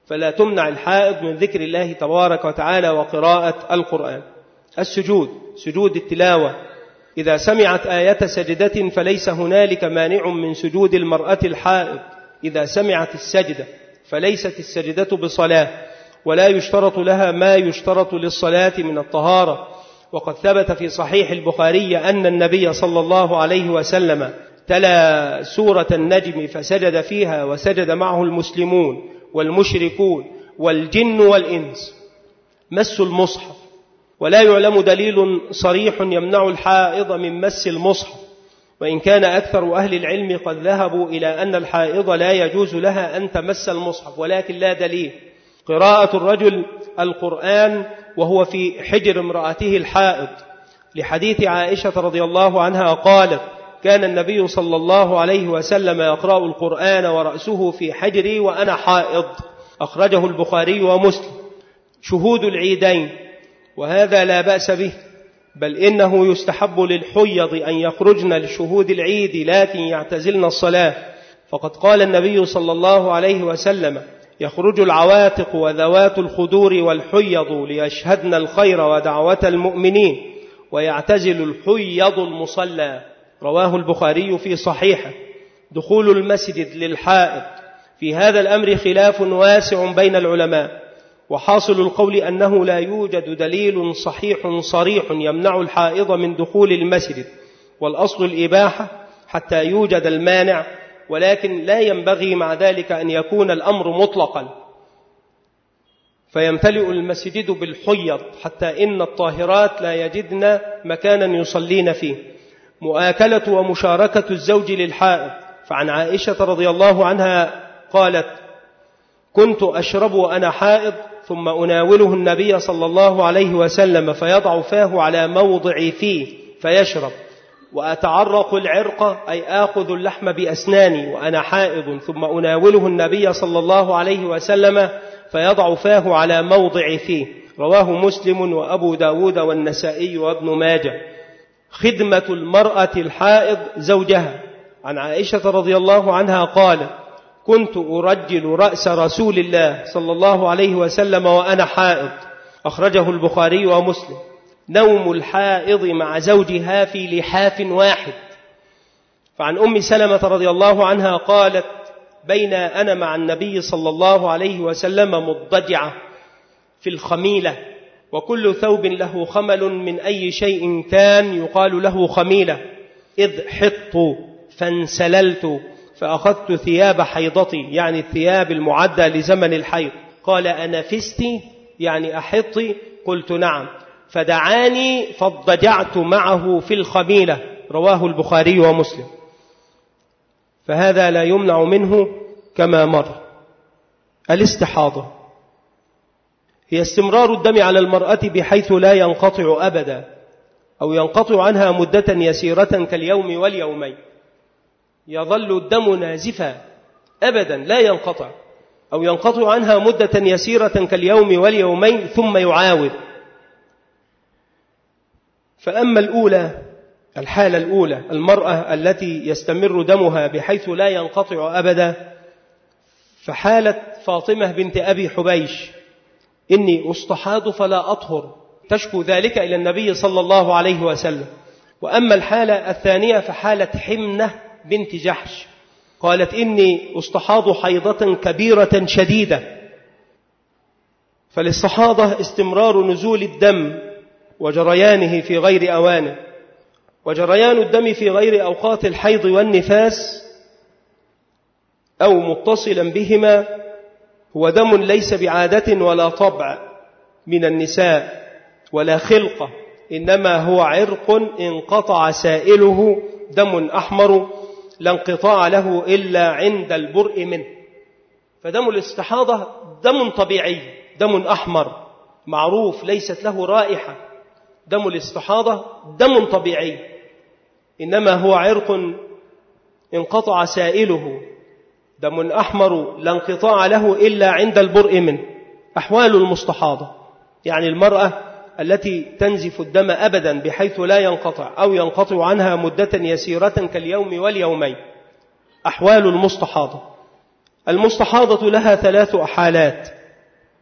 فلا تمنع الحائض من ذكر الله تبارك وتعالى وقراءة القرآن. السجود، سجود التلاوة، إذا سمعت آية سجدة فليس هنالك مانع من سجود المرأة الحائض إذا سمعت السجدة، فليست السجدة بصلاة، ولا يشترط لها ما يشترط للصلاة من الطهارة. وقد ثبت في صحيح البخاري أن النبي صلى الله عليه وسلم تلا سورة النجم فسجد فيها وسجد معه المسلمون والمشركون والجن والإنس. مس المصحف، ولا يعلم دليل صريح يمنع الحائض من مس المصحف، وإن كان أكثر أهل العلم قد ذهبوا إلى أن الحائض لا يجوز لها أن تمس المصحف، ولكن لا دليل. قراءة الرجل القرآن وهو في حجر امرأته الحائض، لحديث عائشة رضي الله عنها قالت: كان النبي صلى الله عليه وسلم يقرأ القرآن ورأسه في حجري وأنا حائض، أخرجه البخاري ومسلم. شهود العيدين، وهذا لا بأس به، بل إنه يستحب للحيض أن يخرجن لشهود العيد لكن يعتزلن الصلاة، فقد قال النبي صلى الله عليه وسلم: يخرج العواتق وذوات الخدور والحيض ليشهدن الخير ودعوة المؤمنين، ويعتزل الحيض المصلى. رواه البخاري في صحيحه. دخول المسجد للحائض، في هذا الأمر خلاف واسع بين العلماء، وحاصل القول أنه لا يوجد دليل صحيح صريح يمنع الحائض من دخول المسجد، والأصل الإباحة حتى يوجد المانع، ولكن لا ينبغي مع ذلك أن يكون الأمر مطلقا فيمتلئ المسجد بالحيض حتى إن الطاهرات لا يجدن مكانا يصلين فيه. مؤاكلة ومشاركة الزوج للحائض، فعن عائشة رضي الله عنها قالت: كنت أشرب وأنا حائض ثم أناوله النبي صلى الله عليه وسلم فيضع فاه على موضع فيه فيشرب، وأتعرق العرق أي آخذ اللحم بأسناني وأنا حائض ثم أناوله النبي صلى الله عليه وسلم فيضع فاه على موضع فيه. رواه مسلم وأبو داود والنسائي وابن ماجه. خدمة المرأة الحائض زوجها، عن عائشة رضي الله عنها قالت: كنت أرجل رأس رسول الله صلى الله عليه وسلم وأنا حائض، أخرجه البخاري ومسلم. نوم الحائض مع زوجها في لحاف واحد، فعن أم سلمة رضي الله عنها قالت: بين أنا مع النبي صلى الله عليه وسلم مضطجعة في الخميلة، وكل ثوب له خمل من أي شيء كان يقال له خميلة، إذ حطت فانسللت فأخذت ثياب حيضتي، يعني الثياب المعدة لزمن الحيض. قال: أنفستي يعني أحطي؟ قلت: نعم. فدعاني فاضطجعت معه في الخميلة. رواه البخاري ومسلم. فهذا لا يمنع منه كما مر. الاستحاضة هي استمرار الدم على المرأة بحيث لا ينقطع أبدا، أو ينقطع عنها مدة يسيرة كاليوم واليومين، يظل الدم نازفا أبدا لا ينقطع، أو ينقطع عنها مدة يسيرة كاليوم واليومين ثم يعاود. فأما الحالة الأولى، المرأة التي يستمر دمها بحيث لا ينقطع أبدا، فحالة فاطمة بنت أبي حبيش: إني أستحاض فلا أطهر، تشكو ذلك إلى النبي صلى الله عليه وسلم. وأما الحالة الثانية فحالة حمنة بنت جحش، قالت: إني أستحاض حيضة كبيرة شديدة. فالاستحاضة استمرار نزول الدم وجريانه في غير أوانه، وجريان الدم في غير أوقات الحيض والنفاس أو متصلا بهما هو دم ليس بعادة ولا طبع من النساء ولا خلقة، إنما هو عرق انقطع سائله، دم أحمر لا انقطاع له إلا عند البرء منه. فدم الاستحاضة دم طبيعي، دم أحمر معروف ليست له رائحة. دم الاستحاضة دم طبيعي، إنما هو عرق انقطع سائله، دم أحمر لا انقطاع له إلا عند البرء منه. أحوال المستحاضة يعني المرأة التي تنزف الدم أبدا بحيث لا ينقطع أو ينقطع عنها مدة يسيرة كاليوم واليومين. أحوال المستحاضة: المستحاضة لها 3 حالات: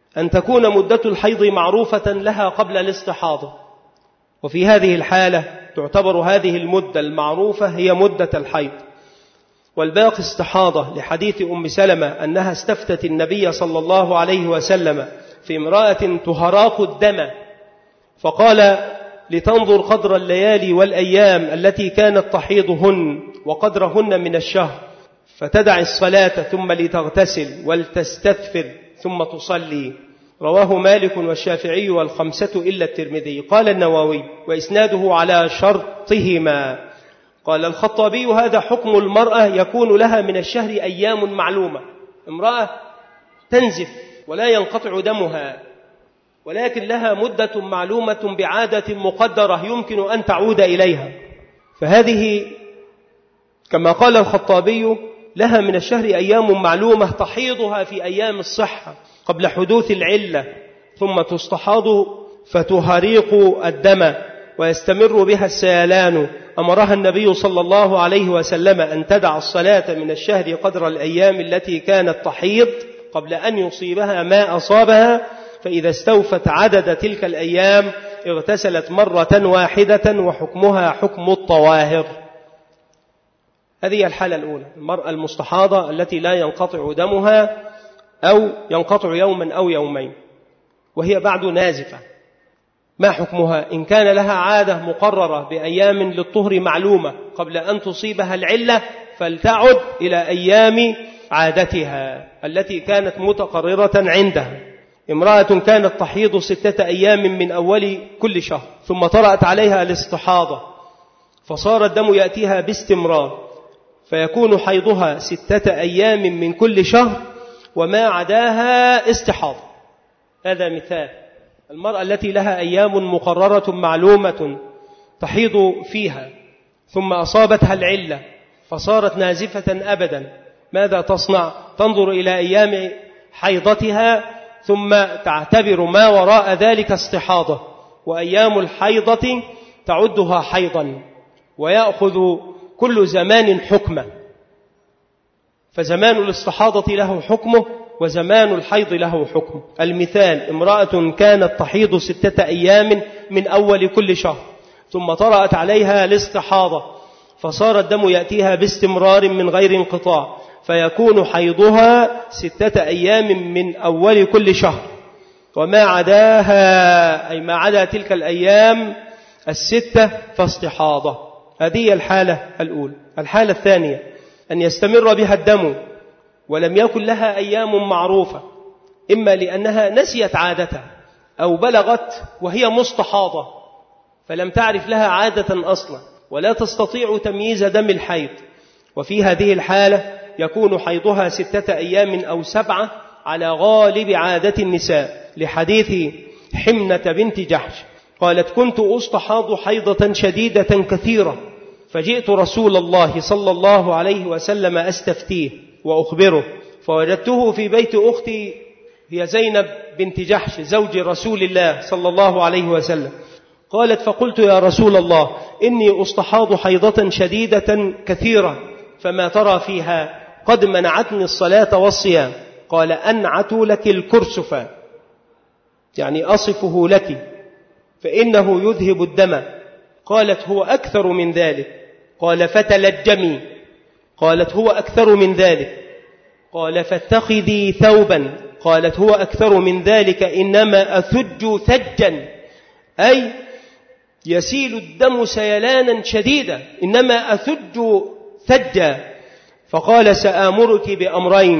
أن تكون مدة الحيض معروفة لها قبل الاستحاضة، وفي هذه الحالة تعتبر هذه المدة المعروفة هي مدة الحيض، والباقي استحاضة، لحديث أم سلمة أنها استفتت النبي صلى الله عليه وسلم في امرأة تهراق الدم، فقال لتنظر قدر الليالي والأيام التي كانت تحيضهن وقدرهن من الشهر، فتدع الصلاة ثم لتغتسل ولتستثفر ثم تصلي. رواه مالك والشافعي والخمسة إلا الترمذي. قال النووي وإسناده على شرطهما. قال الخطابي هذا حكم المرأة يكون لها من الشهر أيام معلومة، امرأة تنزف ولا ينقطع دمها، ولكن لها مدة معلومة بعادة مقدرة يمكن أن تعود إليها، فهذه كما قال الخطابي لها من الشهر أيام معلومة تحيضها في أيام الصحة قبل حدوث العلة، ثم تستحاض فتهريق الدم ويستمر بها السيلان. أمرها النبي صلى الله عليه وسلم أن تدع الصلاة من الشهر قدر الأيام التي كانت تحيض قبل أن يصيبها ما أصابها، فإذا استوفت عدد تلك الأيام اغتسلت مرة واحدة وحكمها حكم الطواهر. هذه الحالة الأولى، المرأة المستحاضة التي لا ينقطع دمها أو ينقطع يوما أو يومين وهي بعد نازفة. ما حكمها؟ إن كان لها عادة مقررة بأيام للطهر معلومة قبل أن تصيبها العلة فلتعد إلى أيام عادتها التي كانت متقررة عندها. امرأة كانت تحيض 6 أيام من أول كل شهر، ثم طرأت عليها الاستحاضة فصار الدم يأتيها باستمرار، فيكون حيضها 6 أيام من كل شهر وما عداها استحاضة. هذا مثال. المرأة التي لها أيام مقررة معلومة تحيض فيها ثم أصابتها العلة فصارت نازفة أبدا، ماذا تصنع؟ تنظر إلى أيام حيضتها ثم تعتبر ما وراء ذلك استحاضة، وأيام الحيضة تعدها حيضا، ويأخذ كل زمان حكمه، فزمان الاستحاضة له حكمه وزمان الحيض له حكم. المثال: امرأة كانت تحيض 6 أيام من أول كل شهر، ثم طرأت عليها الاستحاضة فصار الدم يأتيها باستمرار من غير انقطاع، فيكون حيضها 6 أيام من أول كل شهر، وما عداها أي ما عدا تلك الأيام 6 فاستحاضة. هذه الحالة الأولى. الحالة الثانية أن يستمر بها الدم ولم يكن لها أيام معروفة، إما لأنها نسيت عادتها أو بلغت وهي مستحاضة فلم تعرف لها عادة أصلا ولا تستطيع تمييز دم الحيض، وفي هذه الحالة يكون حيضها 6 أيام أو 7 على غالب عادة النساء، لحديث حمنة بنت جحش قالت: كنت أستحاض حيضة شديدة كثيرة، فجئت رسول الله صلى الله عليه وسلم أستفتيه وأخبره، فوجدته في بيت أختي هي زينب بنت جحش زوج رسول الله صلى الله عليه وسلم. قالت: فقلت: يا رسول الله، إني أستحاض حيضة شديدة كثيرة، فما ترى فيها؟ قد منعتني الصلاة والصيام. قال: أنعت لك الكرسف، يعني أصفه لك، فإنه يذهب الدم. قالت: هو أكثر من ذلك. قال: فتلجمي. قالت: هو أكثر من ذلك. قال: فاتخذي ثوبا. قالت: هو أكثر من ذلك، إنما أثج ثجا، أي يسيل الدم سيلانا شديدا، إنما أثج ثجا. فقال: سآمرك بأمرين،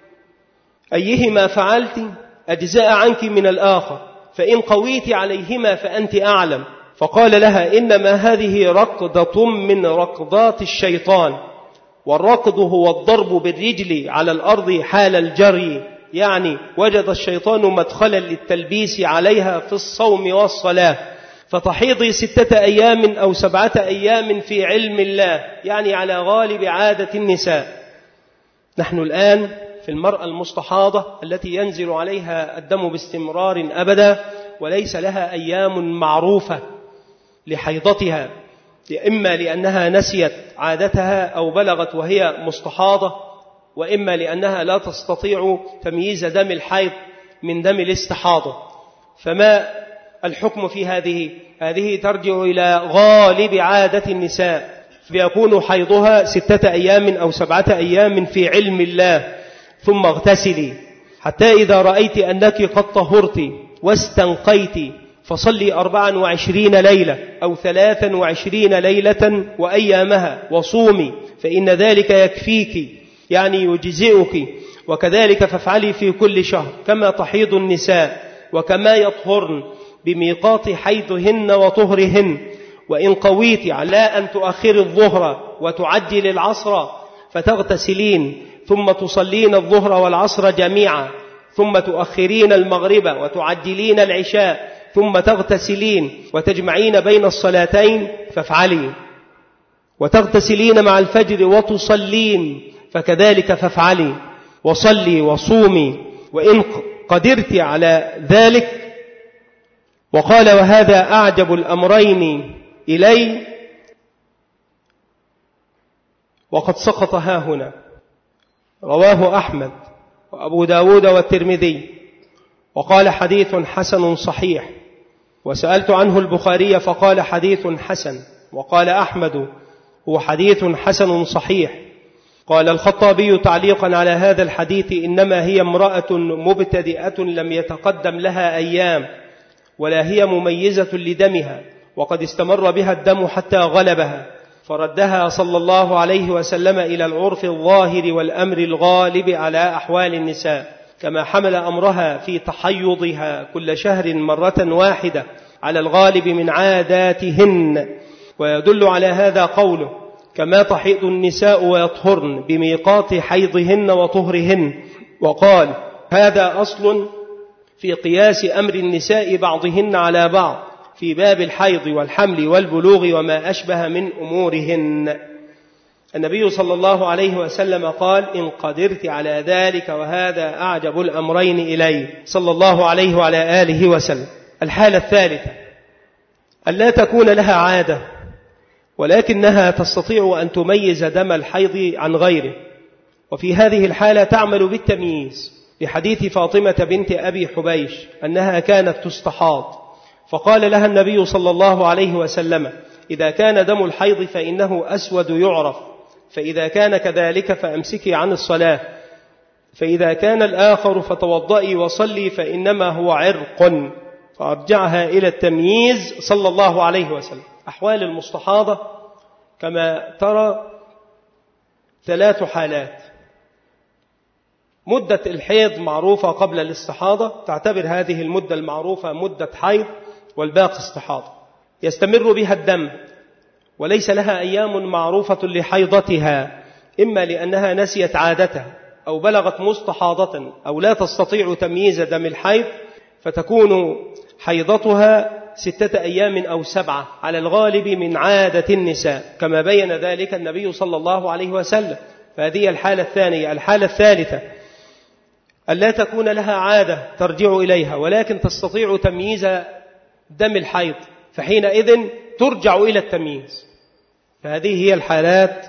أيهما فعلت أجزاء عنك من الآخر، فإن قويت عليهما فأنت أعلم. فقال لها: إنما هذه ركضة من ركضات الشيطان، والركض هو الضرب بالرجل على الأرض حال الجري، يعني وجد الشيطان مدخلا للتلبيس عليها في الصوم والصلاة، فتحيضي 6 أيام أو 7 أيام في علم الله، يعني على غالب عادة النساء. نحن الآن في المرأة المستحاضة التي ينزل عليها الدم باستمرار أبدا وليس لها أيام معروفة لحيضتها، إما لأنها نسيت عادتها أو بلغت وهي مستحاضة، وإما لأنها لا تستطيع تمييز دم الحيض من دم الاستحاضة. فما الحكم في هذه ترجع إلى غالب عادة النساء، فيكون حيضها 6 أيام أو 7 أيام في علم الله، ثم اغتسلي حتى إذا رأيت أنك قد طهرت واستنقيت فصلي 24 ليلة أو 23 ليلة وأيامها وصومي، فإن ذلك يكفيك، يعني يجزئك. وكذلك فافعلي في كل شهر كما تحيض النساء وكما يطهرن بميقات حيضهن وطهرهن. وإن قويت على أن تؤخر الظهر وتعجل العصر فتغتسلين ثم تصلين الظهر والعصر جميعا، ثم تؤخرين المغرب وتعجلين العشاء ثم تغتسلين وتجمعين بين الصلاتين فافعلي. وتغتسلين مع الفجر وتصلين فكذلك فافعلي، وصلي وصومي وإن قدرت على ذلك. وقال وهذا أعجب الأمرين إلي وقد سقط ها هنا. رواه أحمد وأبو داود والترمذي وقال حديث حسن صحيح. وسألت عنه البخاري فقال حديث حسن، وقال أحمد هو حديث حسن صحيح. قال الخطابي تعليقا على هذا الحديث إنما هي امرأة مبتدئة لم يتقدم لها أيام ولا هي مميزة لدمها، وقد استمر بها الدم حتى غلبها، فردها صلى الله عليه وسلم إلى العرف الظاهر والأمر الغالب على أحوال النساء، كما حمل أمرها في تحيضها كل شهر مرة واحدة على الغالب من عاداتهن. ويدل على هذا قوله كما تحيض النساء ويطهرن بميقات حيضهن وطهرهن. وقال هذا أصل في قياس أمر النساء بعضهن على بعض في باب الحيض والحمل والبلوغ وما أشبه من أمورهن. النبي صلى الله عليه وسلم قال إن قدرت على ذلك، وهذا أعجب الأمرين إلي صلى الله عليه وعلى آله وسلم. الحالة الثالثة ألا تكون لها عادة ولكنها تستطيع أن تميز دم الحيض عن غيره، وفي هذه الحالة تعمل بالتمييز لحديث فاطمة بنت أبي حبيش أنها كانت تستحاض، فقال لها النبي صلى الله عليه وسلم إذا كان دم الحيض فإنه أسود يعرف، فإذا كان كذلك فأمسكي عن الصلاة، فإذا كان الآخر فتوضئي وصلي فإنما هو عرق، فأرجعها إلى التمييز صلى الله عليه وسلم. أحوال المستحاضة كما ترى 3 حالات. مدة الحيض معروفة قبل الاستحاضة، تعتبر هذه المدة المعروفة مدة حيض والباقي استحاضة، يستمر بها الدم وليس لها أيام معروفة لحيضتها، إما لأنها نسيت عادتها أو بلغت مستحاضة أو لا تستطيع تمييز دم الحيض، فتكون حيضتها 6 أيام أو 7 على الغالب من عادة النساء كما بين ذلك النبي صلى الله عليه وسلم. فهذه الحالة الثانية. الحالة الثالثة ألا تكون لها عادة ترجع إليها ولكن تستطيع تمييز دم الحيض، فحينئذ ترجع إلى التمييز. فهذه هي الحالات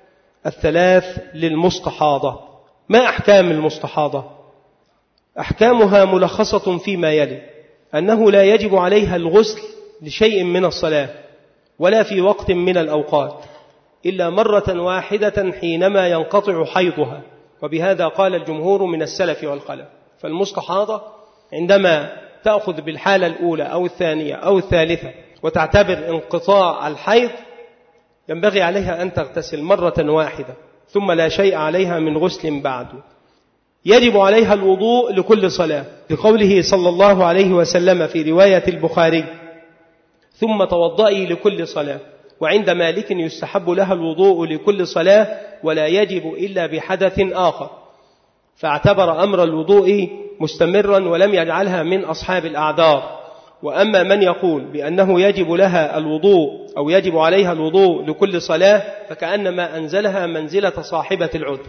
3 للمستحاضة. ما أحكام المستحاضة؟ أحكامها ملخصة فيما يلي: أنه لا يجب عليها الغسل لشيء من الصلاة ولا في وقت من الأوقات إلا مرة واحدة حينما ينقطع حيضها، وبهذا قال الجمهور من السلف والخلف. فالمستحاضة عندما تأخذ بالحالة الأولى أو الثانية أو الثالثة وتعتبر انقطاع الحيض ينبغي عليها أن تغتسل مرة واحدة ثم لا شيء عليها من غسل بعد. يجب عليها الوضوء لكل صلاة لقوله صلى الله عليه وسلم في رواية البخاري ثم توضئي لكل صلاة. وعند مالك يستحب لها الوضوء لكل صلاة ولا يجب إلا بحدث آخر، فاعتبر أمر الوضوء مستمرا ولم يجعلها من أصحاب الأعذار. وأما من يقول بأنه يجب لها الوضوء أو يجب عليها الوضوء لكل صلاة فكأنما أنزلها منزلة صاحبة العذر.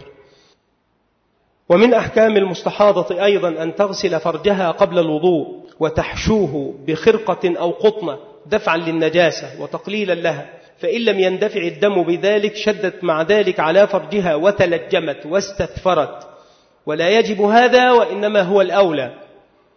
ومن أحكام المستحاضة أيضا أن تغسل فرجها قبل الوضوء وتحشوه بخرقة أو قطنة دفعا للنجاسة وتقليلا لها، فإن لم يندفع الدم بذلك شدت مع ذلك على فرجها وتلجمت واستثفرت، ولا يجب هذا وإنما هو الأولى.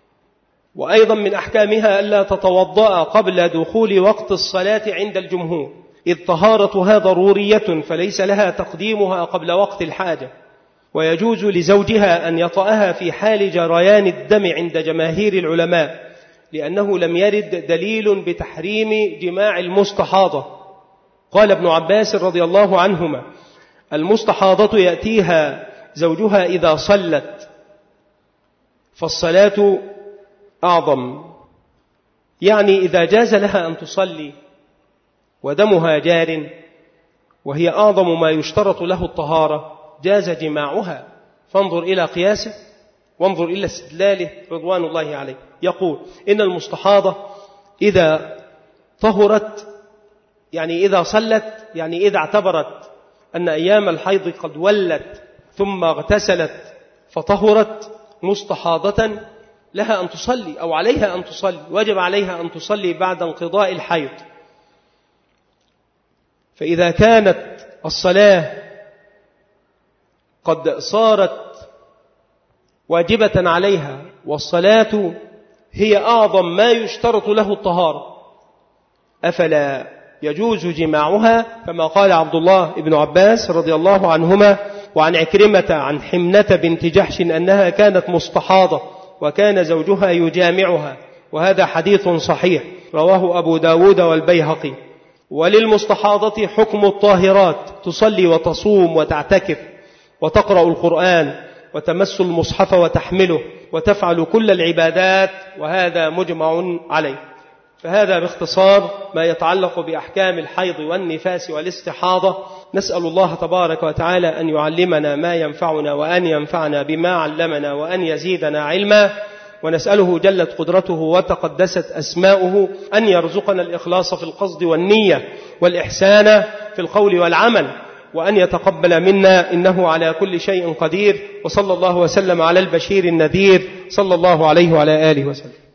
وأيضا من أحكامها ألا تتوضأ قبل دخول وقت الصلاة عند الجمهور، إذ طهارتها ضرورية فليس لها تقديمها قبل وقت الحاجة. ويجوز لزوجها أن يطأها في حال جريان الدم عند جماهير العلماء، لأنه لم يرد دليل بتحريم جماع المستحاضة. قال ابن عباس رضي الله عنهما: المستحاضة يأتيها زوجها إذا صلت فالصلاة أعظم، يعني إذا جاز لها أن تصلي ودمها جار وهي أعظم ما يشترط له الطهارة جاز جماعها. فانظر إلى قياسه وانظر إلى استدلاله رضوان الله عليه. يقول إن المستحاضة إذا طهرت، يعني إذا صلت، يعني إذا اعتبرت أن أيام الحيض قد ولت ثم اغتسلت فطهرت، مستحاضة لها أن تصلي أو عليها أن تصلي، وجب عليها أن تصلي بعد انقضاء الحيض. فإذا كانت الصلاة قد صارت واجبة عليها والصلاة هي أعظم ما يشترط له الطهارة، أفلا يجوز جماعها؟ كما قال عبد الله بن عباس رضي الله عنهما وعن عكرمة عن حمنة بنت جحش أنها كانت مستحاضة وكان زوجها يجامعها، وهذا حديث صحيح رواه أبو داود والبيهقي. وللمستحاضة حكم الطاهرات، تصلي وتصوم وتعتكف وتقرأ القرآن وتمس المصحف وتحمله وتفعل كل العبادات، وهذا مجمع عليه. فهذا باختصار ما يتعلق بأحكام الحيض والنفاس والاستحاضة. نسأل الله تبارك وتعالى أن يعلمنا ما ينفعنا وأن ينفعنا بما علمنا وأن يزيدنا علما، ونسأله جلت قدرته وتقدست أسماؤه أن يرزقنا الإخلاص في القصد والنية والإحسان في القول والعمل، وأن يتقبل منا إنه على كل شيء قدير. وصلى الله وسلم على البشير النذير صلى الله عليه وعلى آله وسلم.